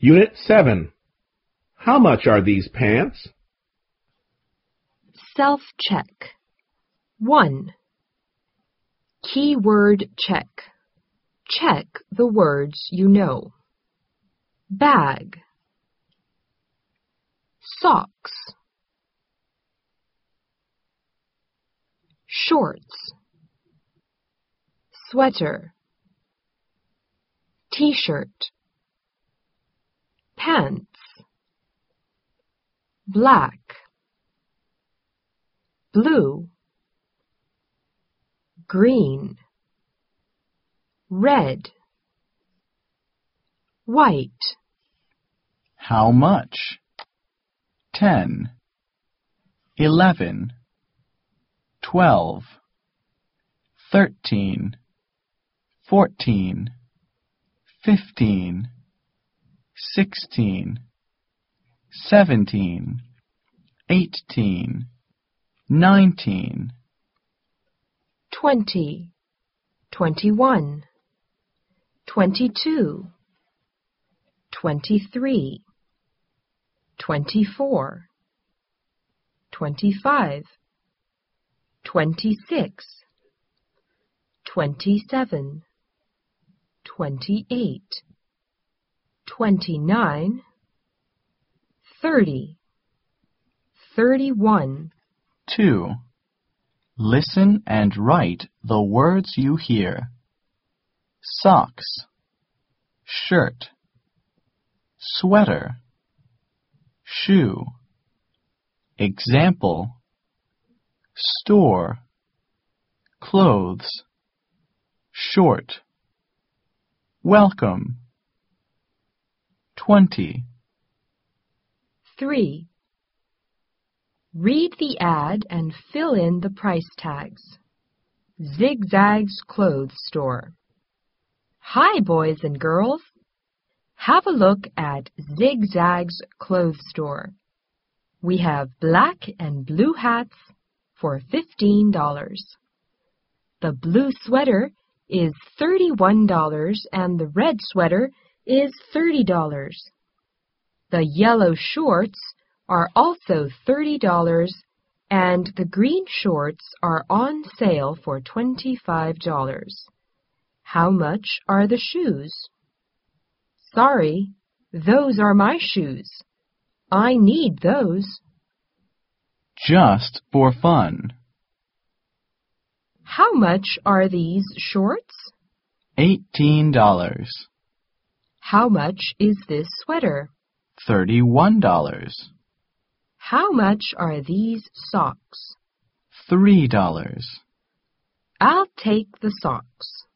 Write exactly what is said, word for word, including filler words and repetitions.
Unit seven. How much are these pants? Self-check. one. Keyword check. Check the words you know. Bag. Socks. Shorts. Sweater. T-shirt. Pants. Black. Blue. Green. Red. White. How much? Ten. Eleven. Twelve. Thirteen. Fourteen. Fifteen. Sixteen. Seventeen. Eighteen. Nineteen. Twenty. Twenty-one. Twenty-two. Twenty-three. Twenty-four. Twenty-five. Twenty-six. Twenty-seven. Twenty-eight. Twenty-nine. Thirty. Thirty-one. Two. Listen and write the words you hear. Socks. Shirt. Sweater. Shoe. Example. Store. Clothes. Short. Welcome. Twenty. Three. Read the ad and fill in the price tags. Zigzag's Clothes Store. Hi, boys and girls. Have a look at Zigzag's Clothes Store. We have black and blue hats for fifteen dollars. The blue sweater is thirty-one dollars and the red sweater is thirty dollars. The yellow shorts are also thirty dollars and the green shorts are on sale for twenty-five dollars. How much are the shoes? Sorry, those are my shoes. I need those. Just for fun. How much are these shorts? Eighteen dollars. How much is this sweater? Thirty-one dollars. How much are these socks? Three dollars. I'll take the socks.